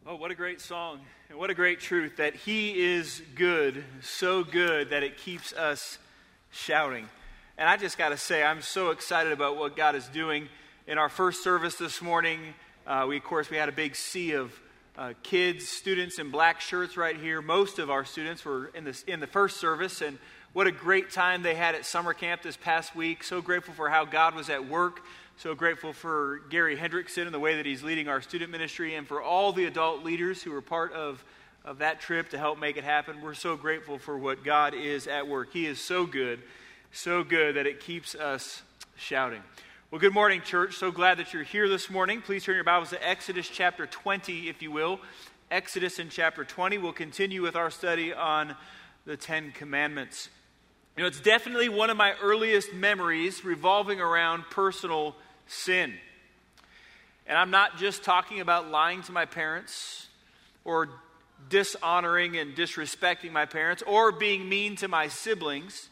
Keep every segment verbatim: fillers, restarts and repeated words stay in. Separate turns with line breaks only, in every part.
Oh, what a great song, and what a great truth that He is good, so good that it keeps us shouting. And I just got to say, I'm so excited about what God is doing. In our first service this morning, uh, we, of course, we had a big sea of uh, kids, students in black shirts right here. Most of our students were in, this, in the first service, and what a great time they had at summer camp this past week. So grateful for how God was at work. So grateful for Gary Hendrickson and the way that he's leading our student ministry, and for all the adult leaders who were part of, of that trip to help make it happen. We're so grateful for what God is at work. He is so good, so good that it keeps us shouting. Well, good morning, church. So glad that you're here this morning. Please turn your Bibles to Exodus chapter twenty, if you will. Exodus in chapter twenty. We'll continue with our study on the Ten Commandments. You know, it's definitely one of my earliest memories revolving around personal sin. And I'm not just talking about lying to my parents or dishonoring and disrespecting my parents or being mean to my siblings.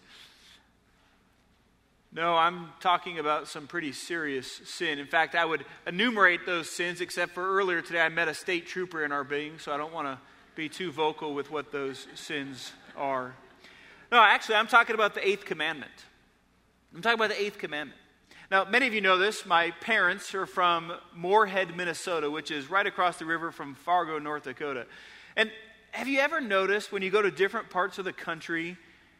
No, I'm talking about some pretty serious sin. In fact, I would enumerate those sins, except for earlier today I met a state trooper in our building, so I don't want to be too vocal with what those sins are. No, actually, I'm talking about the eighth commandment. I'm talking about the eighth commandment. Now, many of you know this. My parents are from Moorhead, Minnesota, which is right across the river from Fargo, North Dakota. And have you ever noticed when you go to different parts of the country,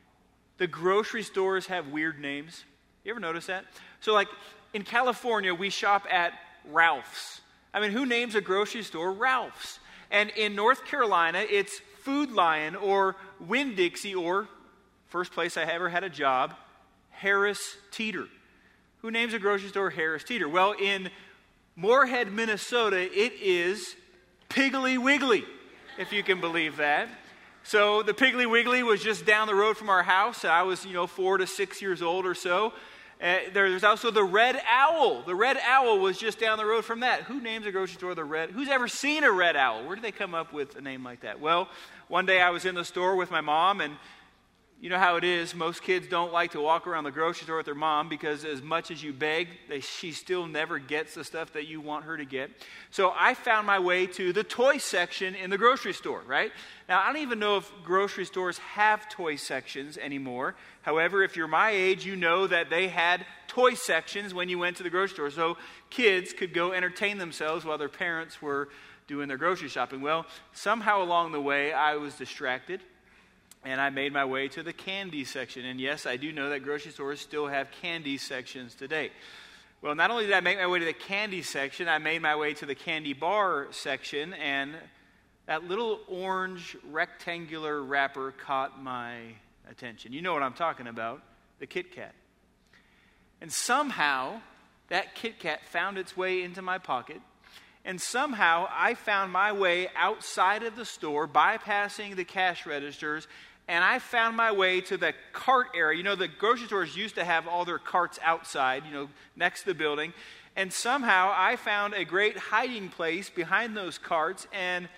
the grocery stores have weird names? You ever notice that? So like in California, we shop at Ralph's. I mean, who names a grocery store Ralph's? And in North Carolina, it's Food Lion or Winn-Dixie, or first place I ever had a job, Harris Teeter. Who names a grocery store Harris Teeter? Well, in Moorhead, Minnesota, it is Piggly Wiggly, if you can believe that. So the Piggly Wiggly was just down the road from our house. I was, you know, four to six years old or so. Uh, there's also the Red Owl. The Red Owl was just down the road from that. Who names a grocery store the Red? Who's ever seen a Red Owl? Where did they come up with a name like that? Well, one day I was in the store with my mom, and you know how it is. Most kids don't like to walk around the grocery store with their mom because as much as you beg, they, she still never gets the stuff that you want her to get. So I found my way to the toy section in the grocery store, right? Now, I don't even know if grocery stores have toy sections anymore. However, if you're my age, you know that they had toy sections when you went to the grocery store. So kids could go entertain themselves while their parents were doing their grocery shopping. Well, somehow along the way, I was distracted. And I made my way to the candy section. And yes, I do know that grocery stores still have candy sections today. Well, not only did I make my way to the candy section, I made my way to the candy bar section. And that little orange rectangular wrapper caught my attention. You know what I'm talking about, the Kit Kat. And somehow, that Kit Kat found its way into my pocket. And somehow, I found my way outside of the store, bypassing the cash registers, and I found my way to the cart area. You know, the grocery stores used to have all their carts outside, you know, next to the building. And somehow I found a great hiding place behind those carts, and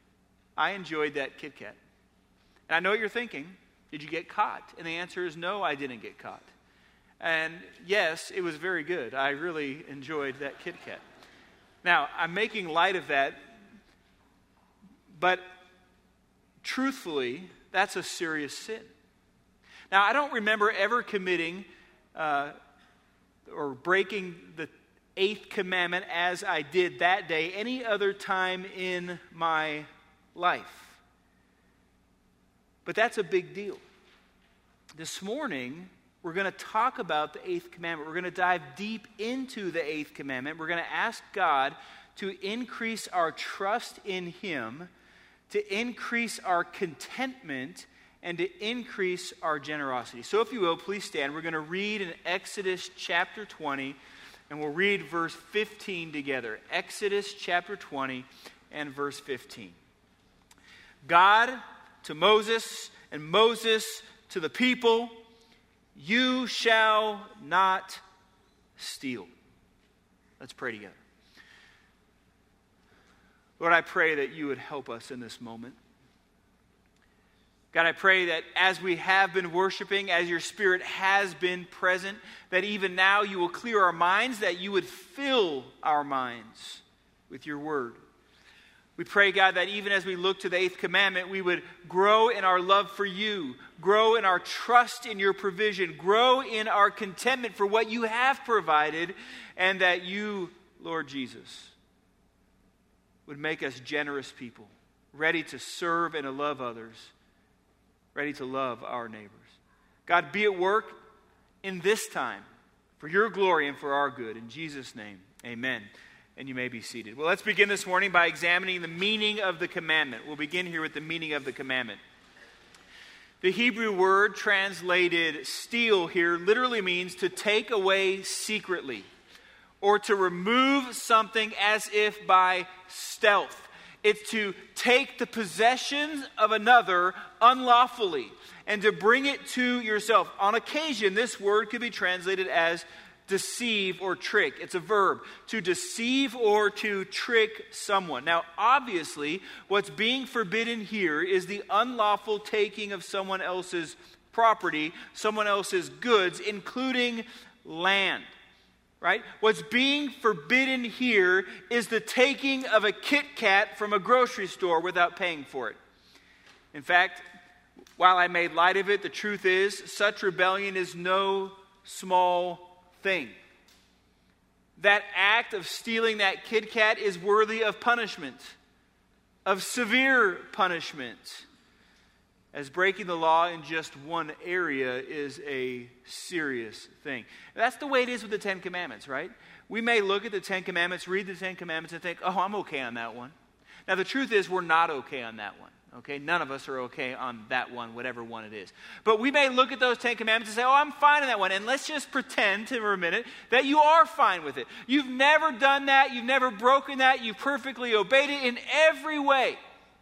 I enjoyed that Kit Kat. And I know what you're thinking. Did you get caught? And the answer is no, I didn't get caught. And yes, it was very good. I really enjoyed that Kit Kat. Now, I'm making light of that, but truthfully, that's a serious sin. Now, I don't remember ever committing uh, or breaking the eighth commandment as I did that day any other time in my life. But that's a big deal. This morning, we're going to talk about the eighth commandment. We're going to dive deep into the eighth commandment. We're going to ask God to increase our trust in Him, to increase our contentment, and to increase our generosity. So if you will, please stand. We're going to read in Exodus chapter twenty, and we'll read verse fifteen together. Exodus chapter twenty and verse fifteen. God to Moses, and Moses to the people, you shall not steal. Let's pray together. Lord, I pray that you would help us in this moment. God, I pray that as we have been worshiping, as your Spirit has been present, that even now you will clear our minds, that you would fill our minds with your word. We pray, God, that even as we look to the eighth commandment, we would grow in our love for you, grow in our trust in your provision, grow in our contentment for what you have provided, and that you, Lord Jesus, would make us generous people, ready to serve and to love others, ready to love our neighbors. God, be at work in this time for your glory and for our good. In Jesus' name, amen. And you may be seated. Well, let's begin this morning by examining the meaning of the commandment. We'll begin here with the meaning of the commandment. The Hebrew word translated steal here literally means to take away secretly, or to remove something as if by stealth. It's to take the possessions of another unlawfully and to bring it to yourself. On occasion, this word could be translated as deceive or trick. It's a verb, to deceive or to trick someone. Now, obviously, what's being forbidden here is the unlawful taking of someone else's property, someone else's goods, including land. Right? What's being forbidden here is the taking of a Kit Kat from a grocery store without paying for it. In fact, while I made light of it, the truth is, such rebellion is no small thing. That act of stealing that Kit Kat is worthy of punishment, of severe punishment, as breaking the law in just one area is a serious thing. That's the way it is with the Ten Commandments, right? We may look at the Ten Commandments, read the Ten Commandments, and think, oh, I'm okay on that one. Now, the truth is, we're not okay on that one. Okay, none of us are okay on that one, whatever one it is. But we may look at those Ten Commandments and say, oh, I'm fine on that one. And let's just pretend for a minute that you are fine with it. You've never done that. You've never broken that. You've perfectly obeyed it in every way.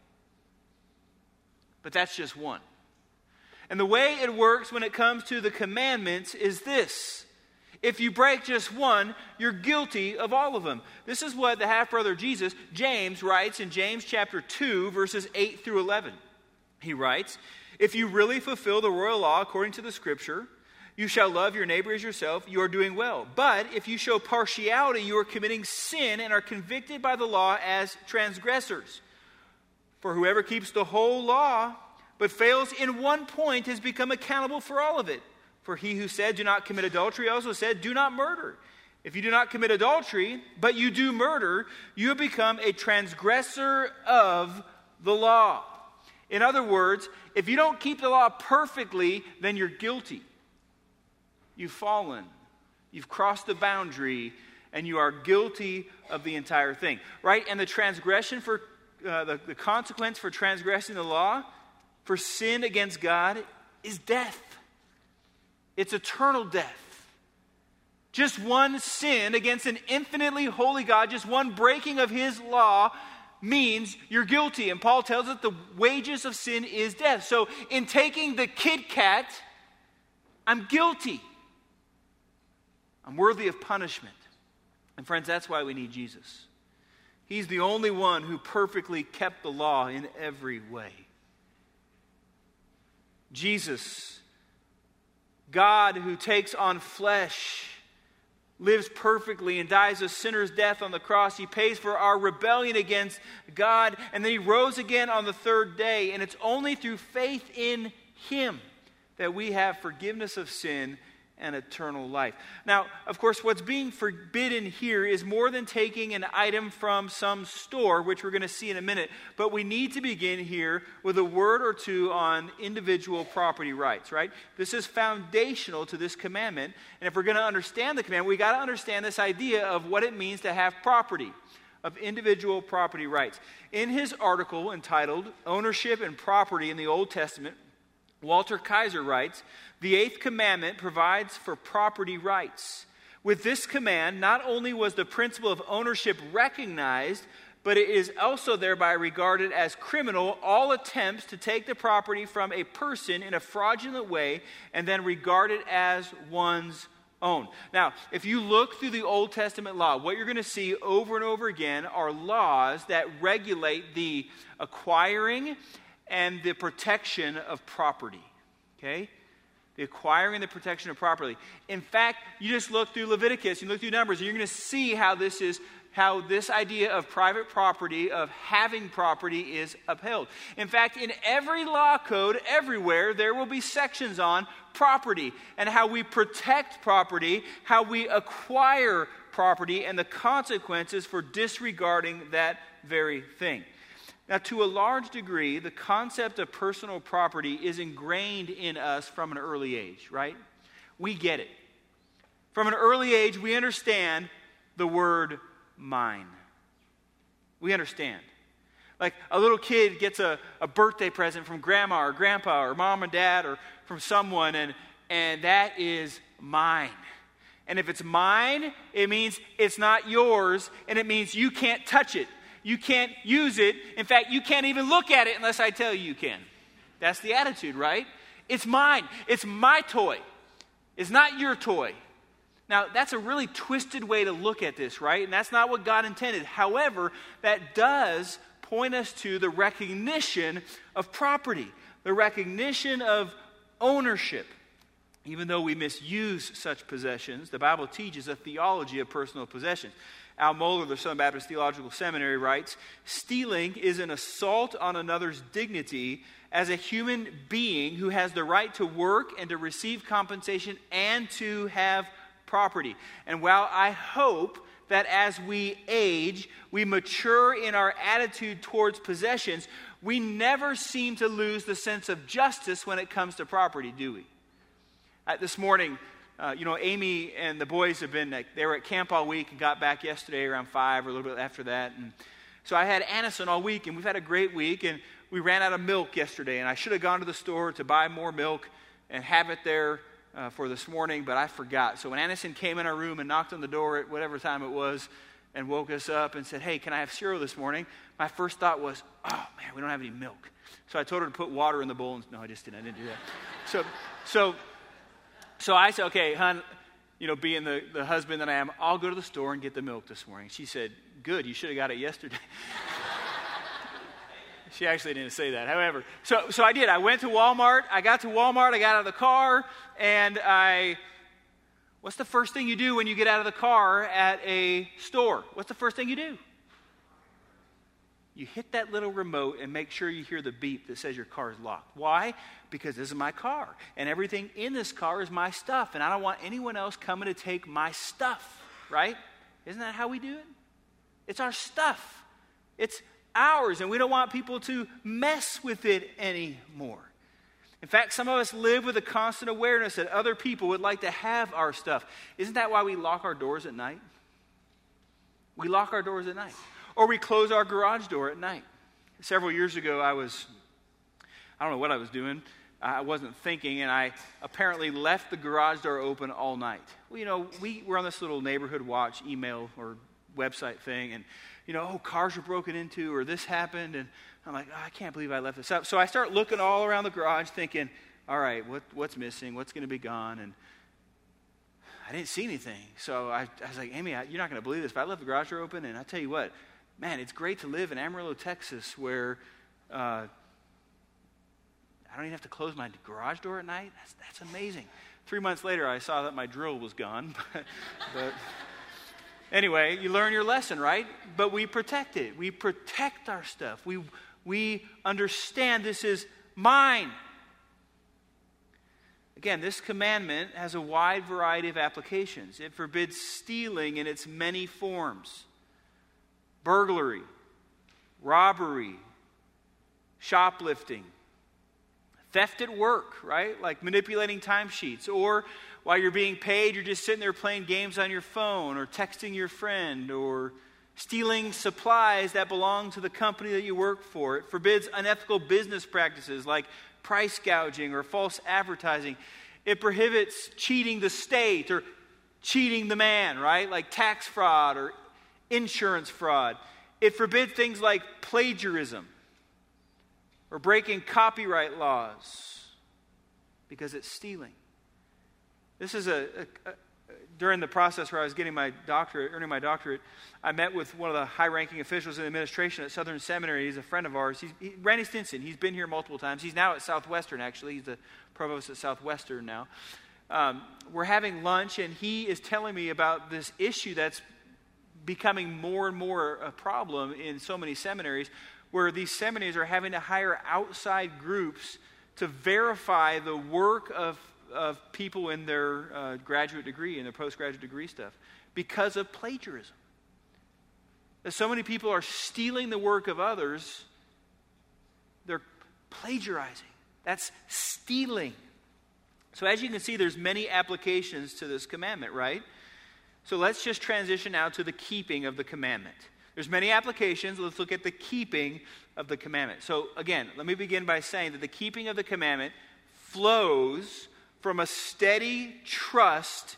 But that's just one. And the way it works when it comes to the commandments is this. If you break just one, you're guilty of all of them. This is what the half-brother of Jesus, James, writes in James chapter two, verses eight through eleven. He writes, if you really fulfill the royal law according to the scripture, you shall love your neighbor as yourself, you are doing well. But if you show partiality, you are committing sin and are convicted by the law as transgressors. For whoever keeps the whole law but fails in one point has become accountable for all of it. For he who said, do not commit adultery, also said, do not murder. If you do not commit adultery, but you do murder, you have become a transgressor of the law. In other words, if you don't keep the law perfectly, then you're guilty. You've fallen. You've crossed the boundary, and you are guilty of the entire thing. Right? And the transgression for, uh, the, the consequence for transgressing the law, for sin against God, is death. It's eternal death. Just one sin against an infinitely holy God, just one breaking of his law means you're guilty. And Paul tells us the wages of sin is death. So in taking the Kit Kat, I'm guilty. I'm worthy of punishment. And friends, that's why we need Jesus. He's the only one who perfectly kept the law in every way. Jesus, God who takes on flesh, lives perfectly and dies a sinner's death on the cross. He pays for our rebellion against God, and then he rose again on the third day. And it's only through faith in him that we have forgiveness of sin and eternal life. Now, of course, what's being forbidden here is more than taking an item from some store, which we're going to see in a minute. But we need to begin here with a word or two on individual property rights, right? This is foundational to this commandment. And if we're going to understand the commandment, we got to understand this idea of what it means to have property, of individual property rights. In his article entitled Ownership and Property in the Old Testament, Walter Kaiser writes, the eighth commandment provides for property rights. With this command, not only was the principle of ownership recognized, but it is also thereby regarded as criminal all attempts to take the property from a person in a fraudulent way and then regard it as one's own. Now, if you look through the Old Testament law, what you're going to see over and over again are laws that regulate the acquiring and the protection of property. Okay? The acquiring and the protection of property. In fact, you just look through Leviticus, you look through Numbers, and you're going to see how this is how this idea of private property, of having property, is upheld. In fact, in every law code, everywhere, there will be sections on property and how we protect property, how we acquire property, and the consequences for disregarding that very thing. Now, to a large degree, the concept of personal property is ingrained in us from an early age, right? We get it. From an early age, we understand the word mine. We understand. Like a little kid gets a, a birthday present from grandma or grandpa or mom and dad or from someone, and, and that is mine. And if it's mine, it means it's not yours, and it means you can't touch it. You can't use it. In fact, you can't even look at it unless I tell you you can. That's the attitude, right? It's mine. It's my toy. It's not your toy. Now, that's a really twisted way to look at this, right? And that's not what God intended. However, that does point us to the recognition of property, the recognition of ownership. Even though we misuse such possessions, the Bible teaches a theology of personal possessions. Al Mohler, the Southern Baptist Theological Seminary, writes, "Stealing is an assault on another's dignity as a human being who has the right to work and to receive compensation and to have property." And while I hope that as we age, we mature in our attitude towards possessions, we never seem to lose the sense of justice when it comes to property, do we? Uh, this morning, Uh, you know, Amy and the boys have been, they were at camp all week and got back yesterday around five or a little bit after that. And so I had Anison all week, and we've had a great week. And we ran out of milk yesterday, and I should have gone to the store to buy more milk and have it there uh, for this morning, but I forgot. So when Anison came in our room and knocked on the door at whatever time it was and woke us up and said, "Hey, can I have cereal this morning?" my first thought was, "Oh, man, we don't have any milk." So I told her to put water in the bowl. And, no, I just didn't. I didn't do that. So, so... So I said, "Okay, hon, you know, being the, the husband that I am, I'll go to the store and get the milk this morning." She said, "Good, you should have got it yesterday." She actually didn't say that. However, so so I did. I went to Walmart. I got to Walmart. I got out of the car, and I, what's the first thing you do when you get out of the car at a store? What's the first thing you do? You hit that little remote and make sure you hear the beep that says your car is locked. Why? Because this is my car, and everything in this car is my stuff, and I don't want anyone else coming to take my stuff, right? Isn't that how we do it? It's our stuff. It's ours, and we don't want people to mess with it anymore. In fact, some of us live with a constant awareness that other people would like to have our stuff. Isn't that why we lock our doors at night? We lock our doors at night. Or we close our garage door at night. Several years ago, I was, I don't know what I was doing. I wasn't thinking, and I apparently left the garage door open all night. Well, you know, we were on this little neighborhood watch email or website thing, and, you know, oh, cars were broken into, or this happened, and I'm like, oh, I can't believe I left this up. So I start looking all around the garage thinking, all right, what, what's missing? What's going to be gone? And I didn't see anything. So I, I was like, Amy, I, you're not going to believe this, but I left the garage door open, and I tell you what, man, it's great to live in Amarillo, Texas, where uh, I don't even have to close my garage door at night. That's, that's amazing. Three months later, I saw that my drill was gone. But, but anyway, you learn your lesson, right? But we protect it. We protect our stuff. We, we understand this is mine. Again, this commandment has a wide variety of applications. It forbids stealing in its many forms. Burglary, robbery, shoplifting, theft at work, right? Like manipulating timesheets, or while you're being paid, you're just sitting there playing games on your phone or texting your friend, or stealing supplies that belong to the company that you work for. It forbids unethical business practices like price gouging or false advertising. It prohibits cheating the state or cheating the man, right? Like tax fraud or insurance fraud. It forbids things like plagiarism or breaking copyright laws because it's stealing. This is a, a, a during the process where I was getting my doctorate, earning my doctorate, I met with one of the high-ranking officials in the administration at Southern Seminary. He's a friend of ours. He's, he, Randy Stinson. He's been here multiple times. He's now at Southwestern, actually. He's the provost at Southwestern now. Um, we're having lunch, and he is telling me about this issue that's becoming more and more a problem in so many seminaries, where these seminaries are having to hire outside groups to verify the work of, of people in their uh, graduate degree and their postgraduate degree stuff because of plagiarism. That so many people are stealing the work of others, they're plagiarizing. That's stealing. So as you can see, there's many applications to this commandment, right? So let's just transition now to the keeping of the commandment. There's many applications. Let's look at the keeping of the commandment. So again, let me begin by saying that the keeping of the commandment flows from a steady trust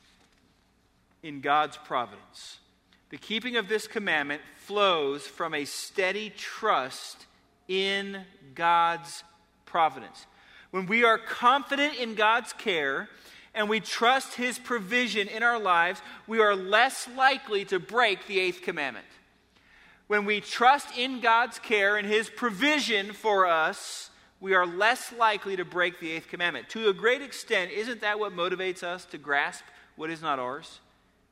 in God's providence. The keeping of this commandment flows from a steady trust in God's providence. When we are confident in God's care and we trust His provision in our lives, we are less likely to break the eighth commandment. When we trust in God's care and His provision for us, we are less likely to break the eighth commandment. To a great extent, isn't that what motivates us to grasp what is not ours?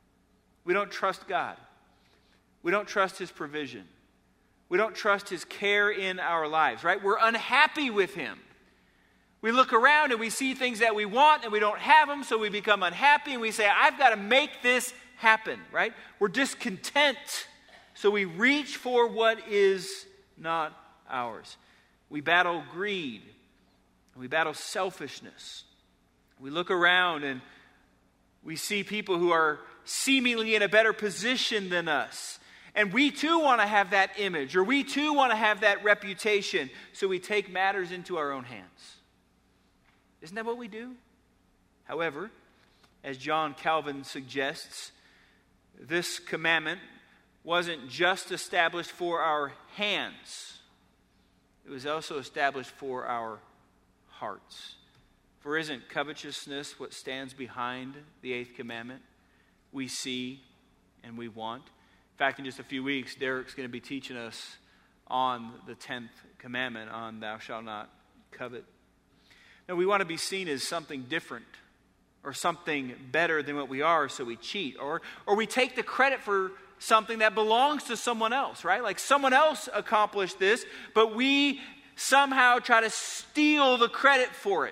We don't trust God. We don't trust His provision. We don't trust His care in our lives, right? We're unhappy with Him. We look around and we see things that we want and we don't have them, so we become unhappy and we say, I've got to make this happen, right? We're discontent, so we reach for what is not ours. We battle greed. We battle selfishness. We look around and we see people who are seemingly in a better position than us. And we too want to have that image, or we too want to have that reputation, so we take matters into our own hands. Isn't that what we do? However, as John Calvin suggests, this commandment wasn't just established for our hands. It was also established for our hearts. For isn't covetousness what stands behind the eighth commandment? We see and we want. In fact, in just a few weeks, Derek's going to be teaching us on the tenth commandment, on thou shalt not covet. Now, we want to be seen as something different or something better than what we are, so we cheat. Or, or we take the credit for something that belongs to someone else, right? Like someone else accomplished this, but we somehow try to steal the credit for it.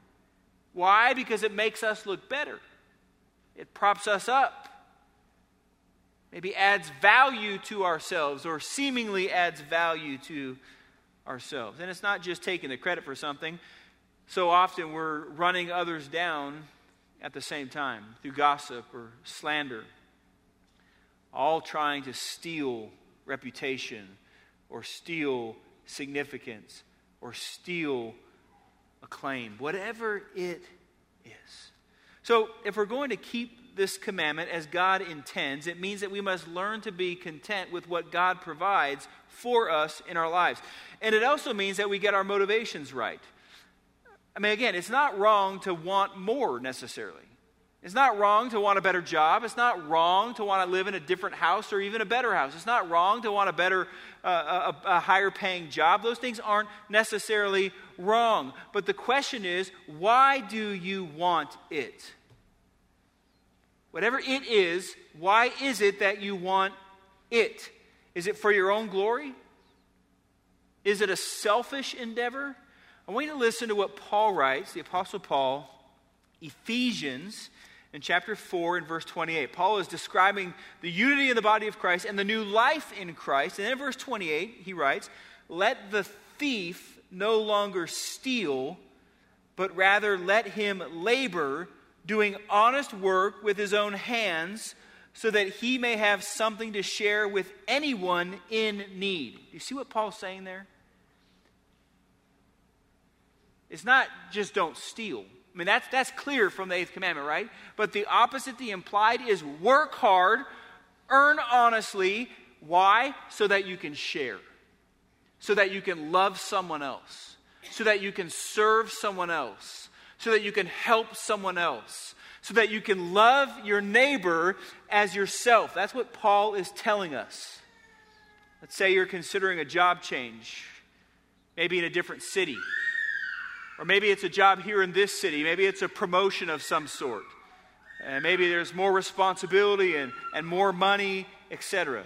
Why? Because it makes us look better. It props us up. Maybe adds value to ourselves, or seemingly adds value to ourselves. And it's not just taking the credit for something. So often we're running others down at the same time through gossip or slander, all trying to steal reputation or steal significance or steal acclaim, whatever it is. So if we're going to keep this commandment as God intends, it means that we must learn to be content with what God provides for us in our lives. And it also means that we get our motivations right. I mean, again, it's not wrong to want more necessarily. It's not wrong to want a better job. It's not wrong to want to live in a different house or even a better house. It's not wrong to want a better, uh, a, a higher paying job. Those things aren't necessarily wrong. But the question is, why do you want it? Whatever it is, why is it that you want it? Is it for your own glory? Is it a selfish endeavor? I want you to listen to what Paul writes, the Apostle Paul, Ephesians, in chapter four and verse twenty-eight. Paul is describing the unity in the body of Christ and the new life in Christ. And in verse twenty-eight, he writes, "Let the thief no longer steal, but rather let him labor, doing honest work with his own hands, so that he may have something to share with anyone in need." Do you see what Paul's saying there? It's not just don't steal. I mean, that's, that's clear from the eighth commandment, right? But the opposite, the implied, is work hard, earn honestly. Why? So that you can share. So that you can love someone else. So that you can serve someone else. So that you can help someone else. So that you can love your neighbor as yourself. That's what Paul is telling us. Let's say you're considering a job change. Maybe in a different city. Or maybe it's a job here in this city. Maybe it's a promotion of some sort. And maybe there's more responsibility and, and more money et cetera.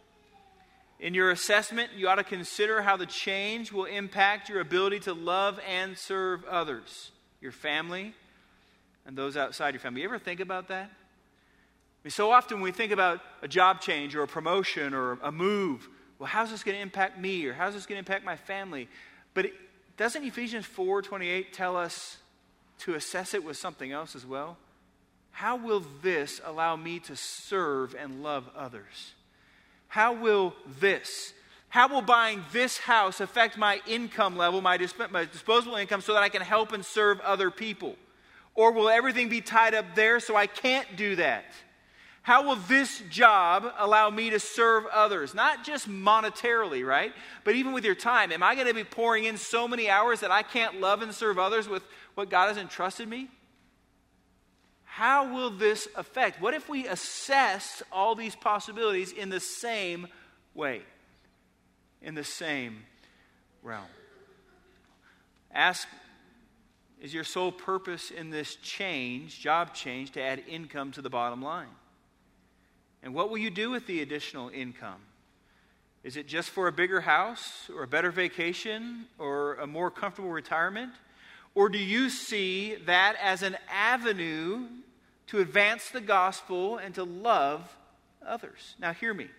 In your assessment, you ought to consider how the change will impact your ability to love and serve others, your family, and those outside your family. You ever think about that? I mean, so often when we think about a job change or a promotion or a move, well, how's this going to impact me, or how's this going to impact my family? But it, doesn't Ephesians four twenty-eight tell us to assess it with something else as well? How will this allow me to serve and love others? How will this, how will buying this house affect my income level, my, disp- my disposable income, so that I can help and serve other people? Or will everything be tied up there so I can't do that? How will this job allow me to serve others? Not just monetarily, right? But even with your time. Am I going to be pouring in so many hours that I can't love and serve others with what God has entrusted me? How will this affect? What if we assess all these possibilities in the same way? In the same realm? Ask, is your sole purpose in this change, job change, to add income to the bottom line? And what will you do with the additional income? Is it just for a bigger house or a better vacation or a more comfortable retirement? Or do you see that as an avenue to advance the gospel and to love others? Now hear me.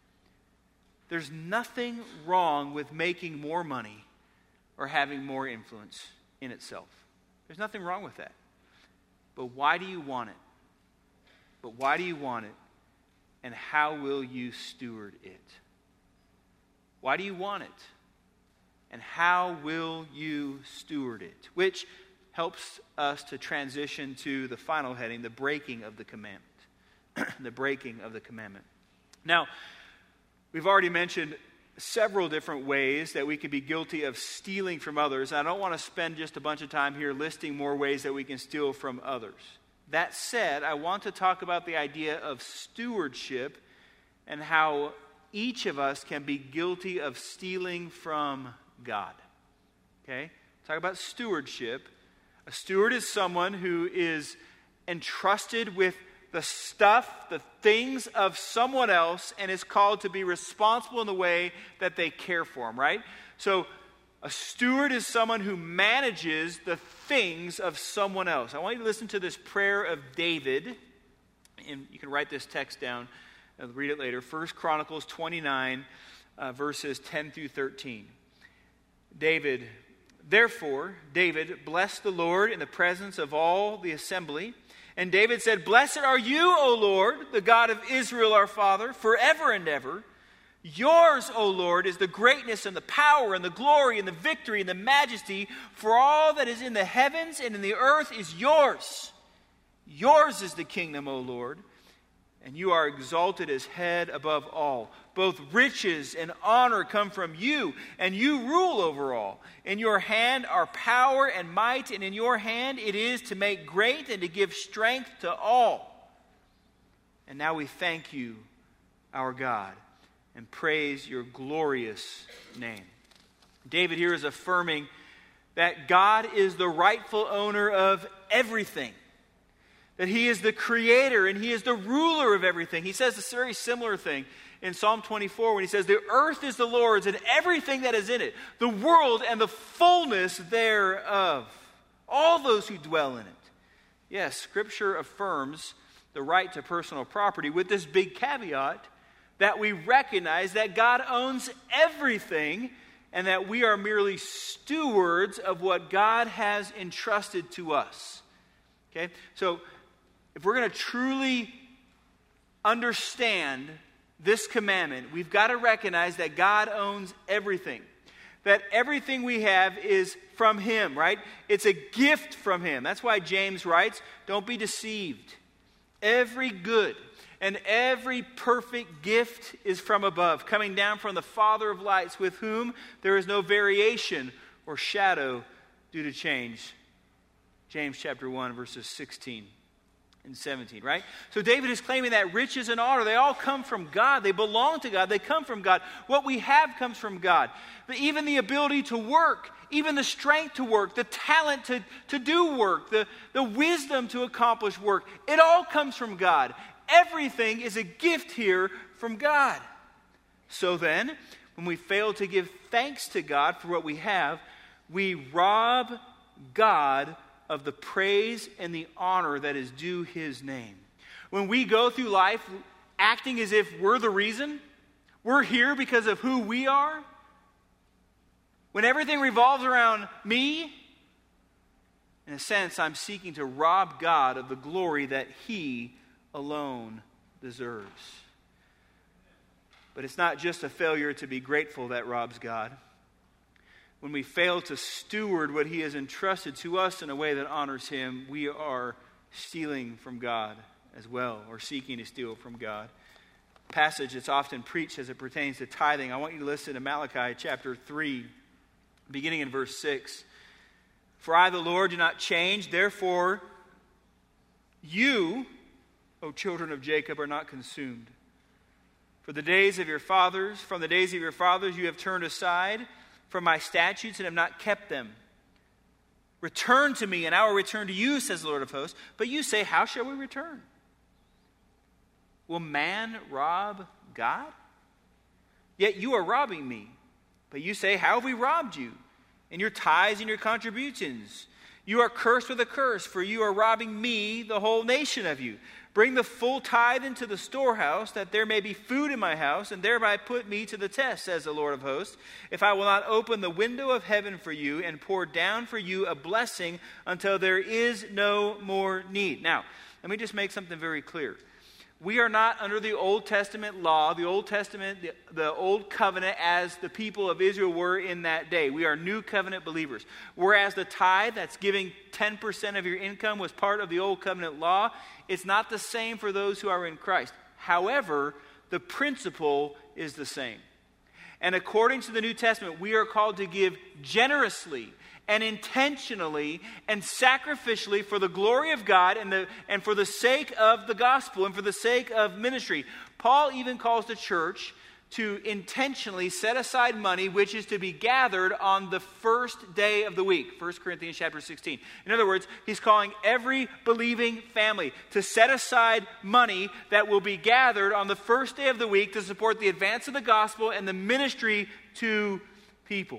There's nothing wrong with making more money or having more influence in itself. There's nothing wrong with that. But why do you want it? But why do you want it? And how will you steward it? Why do you want it? And how will you steward it? Which helps us to transition to the final heading, the breaking of the commandment. The breaking of the commandment. Now, we've already mentioned several different ways that we could be guilty of stealing from others. I don't want to spend just a bunch of time here listing more ways that we can steal from others. That said, I want to talk about the idea of stewardship and how each of us can be guilty of stealing from God. Okay? Talk about stewardship. A steward is someone who is entrusted with the stuff, the things of someone else, and is called to be responsible in the way that they care for them, right? So a steward is someone who manages the things of someone else. I want you to listen to this prayer of David, and you can write this text down and read it later. First Chronicles twenty-nine, uh, verses ten through thirteen. David, therefore, David blessed the Lord in the presence of all the assembly. And David said, "Blessed are you, O Lord, the God of Israel our Father, forever and ever. Yours, O Lord, is the greatness and the power and the glory and the victory and the majesty, for all that is in the heavens and in the earth is yours. Yours is the kingdom, O Lord, and you are exalted as head above all. Both riches and honor come from you, and you rule over all. In your hand are power and might, and in your hand it is to make great and to give strength to all. And now we thank you, our God, and praise your glorious name." David here is affirming that God is the rightful owner of everything. That he is the creator and he is the ruler of everything. He says a very similar thing in Psalm twenty-four when he says, "The earth is the Lord's and everything that is in it, the world and the fullness thereof, all those who dwell in it." Yes, Scripture affirms the right to personal property with this big caveat that we recognize that God owns everything and that we are merely stewards of what God has entrusted to us. Okay? So, if we're going to truly understand this commandment, we've got to recognize that God owns everything. That everything we have is from Him, right? It's a gift from Him. That's why James writes, "Don't be deceived. Every good and every perfect gift is from above, coming down from the Father of lights, with whom there is no variation or shadow due to change." James chapter one, verses sixteen and seventeen, right? So David is claiming that riches and honor, they all come from God. They belong to God. They come from God. What we have comes from God. But even the ability to work, even the strength to work, the talent to, to do work, the, the wisdom to accomplish work, it all comes from God. Everything is a gift here from God. So then, when we fail to give thanks to God for what we have, we rob God of the praise and the honor that is due his name. When we go through life acting as if we're the reason, we're here because of who we are, when everything revolves around me, in a sense, I'm seeking to rob God of the glory that he alone deserves. But it's not just a failure to be grateful that robs God. When we fail to steward what he has entrusted to us in a way that honors him, we are stealing from God as well, or seeking to steal from God. Passage that's often preached as it pertains to tithing. I want you to listen to Malachi chapter three, beginning in verse six. For I, the Lord, do not change. Therefore, you, O children of Jacob, are not consumed. For the days of your fathers, from the days of your fathers, you have turned aside from my statutes and have not kept them. Return to me, and I will return to you, says the Lord of hosts. But you say, how shall we return? Will man rob God? Yet you are robbing me. But you say, how have we robbed you? In your tithes and your contributions. You are cursed with a curse, for you are robbing me, the whole nation of you. Bring the full tithe into the storehouse, that there may be food in my house, and thereby put me to the test, says the Lord of hosts, if I will not open the window of heaven for you and pour down for you a blessing until there is no more need. Now, let me just make something very clear. We are not under the Old Testament law, the Old Testament, the, the Old Covenant as the people of Israel were in that day. We are New Covenant believers. Whereas the tithe, that's giving ten percent of your income, was part of the Old Covenant law, it's not the same for those who are in Christ. However, the principle is the same. And according to the New Testament, we are called to give generously and intentionally and sacrificially for the glory of God and, the, and for the sake of the gospel and for the sake of ministry. Paul even calls the church to intentionally set aside money which is to be gathered on the first day of the week. First Corinthians chapter sixteen. In other words, he's calling every believing family to set aside money that will be gathered on the first day of the week to support the advance of the gospel and the ministry to people.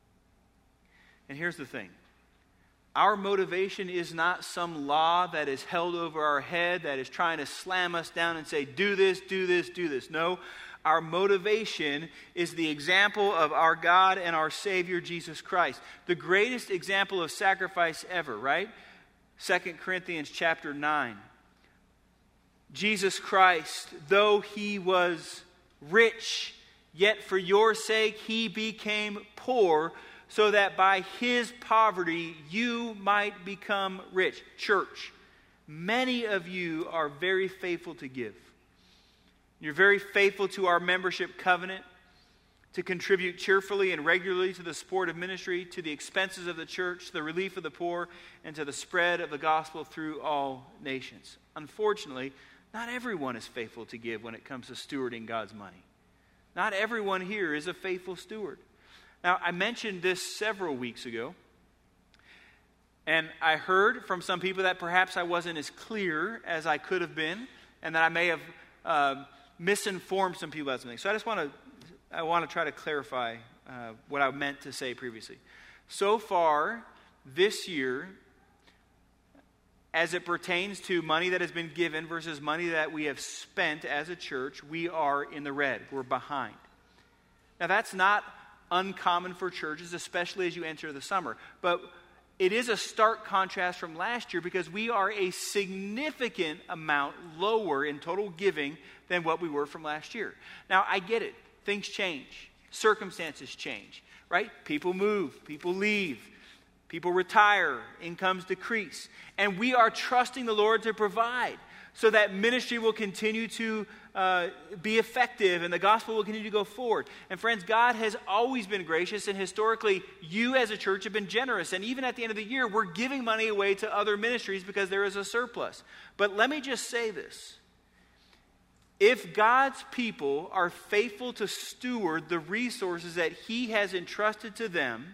And here's the thing. Our motivation is not some law that is held over our head that is trying to slam us down and say, do this, do this, do this. No, our motivation is the example of our God and our Savior, Jesus Christ. The greatest example of sacrifice ever, right? Second Corinthians chapter nine. Jesus Christ, though he was rich, yet for your sake he became poor, so that by his poverty you might become rich. Church, many of you are very faithful to give. You're very faithful to our membership covenant, to contribute cheerfully and regularly to the support of ministry, to the expenses of the church, to the relief of the poor, and to the spread of the gospel through all nations. Unfortunately, not everyone is faithful to give when it comes to stewarding God's money. Not everyone here is a faithful steward. Now, I mentioned this several weeks ago, and I heard from some people that perhaps I wasn't as clear as I could have been, and that I may have uh, misinformed some people about something. So I just want to I want to try to clarify uh, what I meant to say previously. So far, this year, as it pertains to money that has been given versus money that we have spent as a church, we are in the red. We're behind. Now, that's not uncommon for churches, especially as you enter the summer. But it is a stark contrast from last year because we are a significant amount lower in total giving than what we were from last year. Now, I get it. Things change. Circumstances change, right? People move. People leave. People retire. Incomes decrease. And we are trusting the Lord to provide so that ministry will continue to uh, be effective and the gospel will continue to go forward. And friends, God has always been gracious, and historically, you as a church have been generous. And even at the end of the year, we're giving money away to other ministries because there is a surplus. But let me just say this. If God's people are faithful to steward the resources that he has entrusted to them,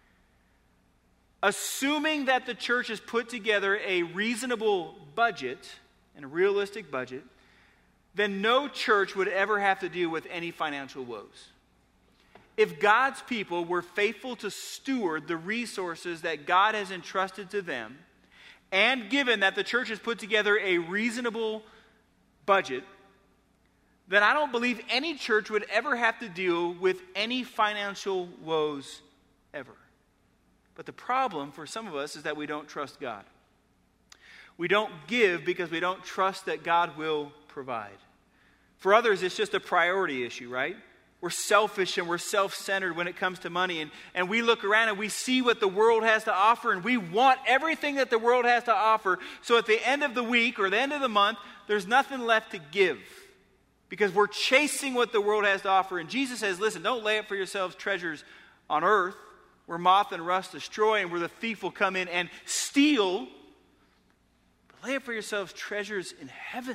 assuming that the church has put together a reasonable budget and a realistic budget, then no church would ever have to deal with any financial woes. If God's people were faithful to steward the resources that God has entrusted to them, and given that the church has put together a reasonable budget, then I don't believe any church would ever have to deal with any financial woes ever. But the problem for some of us is that we don't trust God. We don't give because we don't trust that God will provide. For others, it's just a priority issue, right? We're selfish and we're self-centered when it comes to money. And, and we look around and we see what the world has to offer, and we want everything that the world has to offer. So at the end of the week or the end of the month, there's nothing left to give because we're chasing what the world has to offer. And Jesus says, listen, don't lay up for yourselves treasures on earth where moth and rust destroy and where the thief will come in and steal. But lay up for yourselves treasures in heaven.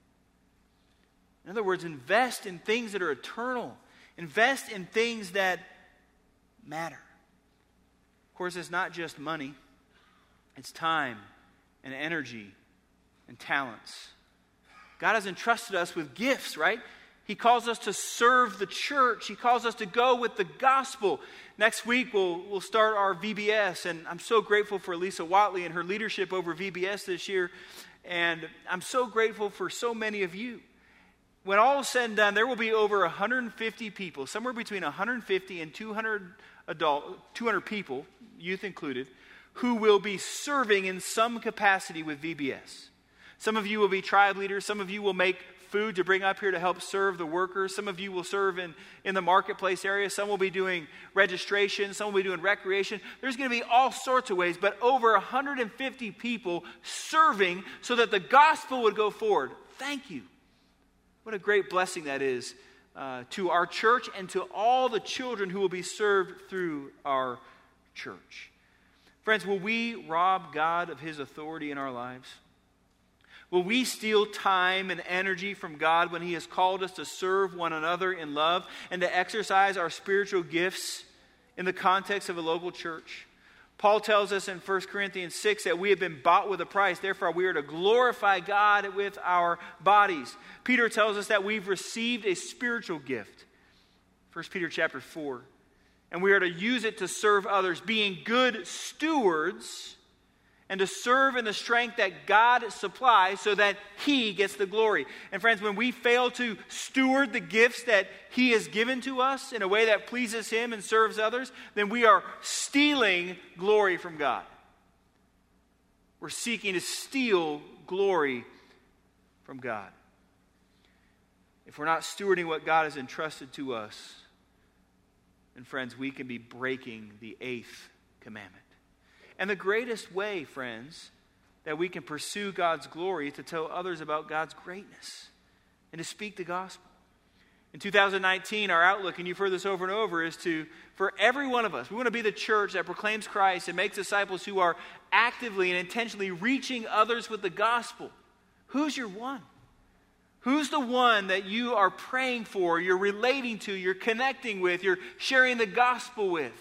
In other words, invest in things that are eternal. Invest in things that matter. Of course, it's not just money. It's time and energy and talents. God has entrusted us with gifts, right? He calls us to serve the church. He calls us to go with the gospel. Next week, we'll, we'll start our V B S, and I'm so grateful for Lisa Watley and her leadership over V B S this year, and I'm so grateful for so many of you. When all is said and done, there will be over one hundred fifty people, somewhere between one hundred fifty and two hundred adult, two hundred people, youth included, who will be serving in some capacity with V B S. Some of you will be tribe leaders. Some of you will make food to bring up here to help serve the workers. Some of you will serve in, in the marketplace area. Some will be doing registration. Some will be doing recreation. There's going to be all sorts of ways, but over one hundred fifty people serving so that the gospel would go forward. Thank you. What a great blessing that is uh, to our church and to all the children who will be served through our church. Friends, will we rob God of His authority in our lives? Will we steal time and energy from God when He has called us to serve one another in love and to exercise our spiritual gifts in the context of a local church? Paul tells us in First Corinthians six that we have been bought with a price. Therefore, we are to glorify God with our bodies. Peter tells us that we've received a spiritual gift. First Peter chapter four. And we are to use it to serve others, being good stewards and to serve in the strength that God supplies so that He gets the glory. And friends, when we fail to steward the gifts that He has given to us in a way that pleases Him and serves others, then we are stealing glory from God. We're seeking to steal glory from God. If we're not stewarding what God has entrusted to us, then friends, we can be breaking the eighth commandment. And the greatest way, friends, that we can pursue God's glory is to tell others about God's greatness and to speak the gospel. In two thousand nineteen, our outlook, and you've heard this over and over, is to, for every one of us, we want to be the church that proclaims Christ and makes disciples who are actively and intentionally reaching others with the gospel. Who's your one? Who's the one that you are praying for, you're relating to, you're connecting with, you're sharing the gospel with?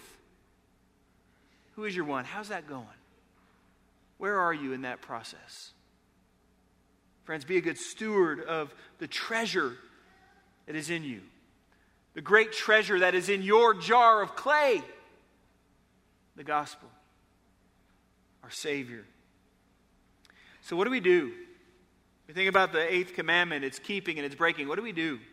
Who is your one? How's that going? Where are you in that process? Friends, be a good steward of the treasure that is in you. The great treasure that is in your jar of clay. The gospel. Our Savior. So what do we do? We think about the eighth commandment, it's keeping and it's breaking. What do we do?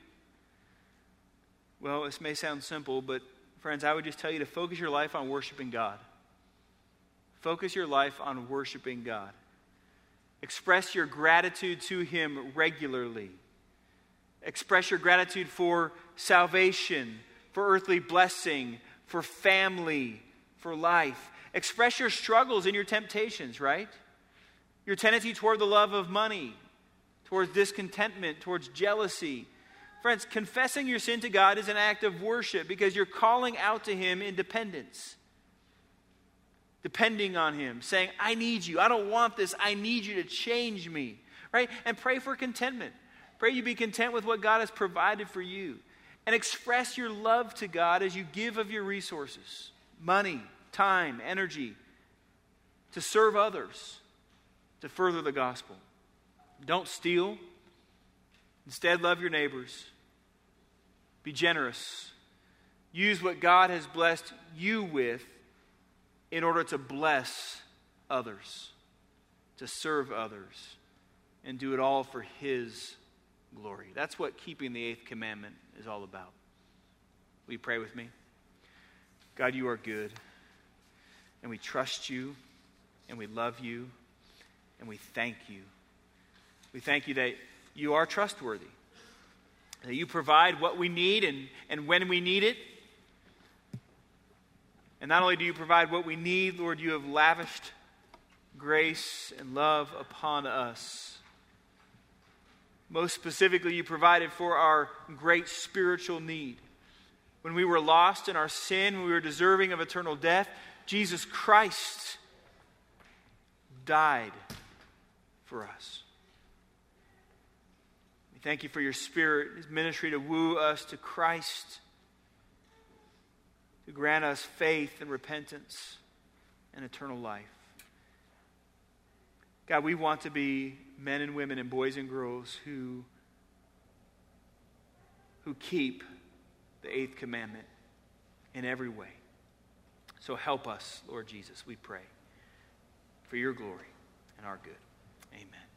Well, this may sound simple, but friends, I would just tell you to focus your life on worshiping God. Focus your life on worshiping God. Express your gratitude to Him regularly. Express your gratitude for salvation, for earthly blessing, for family, for life. Express your struggles and your temptations, right? Your tendency toward the love of money, towards discontentment, towards jealousy. Friends, confessing your sin to God is an act of worship because you're calling out to Him in dependence. Depending on Him, saying, I need you. I don't want this. I need you to change me. Right? And pray for contentment. Pray you be content with what God has provided for you. And express your love to God as you give of your resources. Money, time, energy. To serve others. To further the gospel. Don't steal. Instead, love your neighbors. Be generous. Use what God has blessed you with in order to bless others, to serve others, and do it all for His glory. That's what keeping the eighth commandment is all about. Will you pray with me? God, you are good, and we trust you, and we love you, and we thank you. We thank you that you are trustworthy, that you provide what we need and, and when we need it. And not only do you provide what we need, Lord, you have lavished grace and love upon us. Most specifically, you provided for our great spiritual need. When we were lost in our sin, when we were deserving of eternal death, Jesus Christ died for us. We thank you for your Spirit, His ministry to woo us to Christ, to grant us faith and repentance and eternal life. God, we want to be men and women and boys and girls who, who keep the eighth commandment in every way. So help us, Lord Jesus, we pray, for your glory and our good. Amen.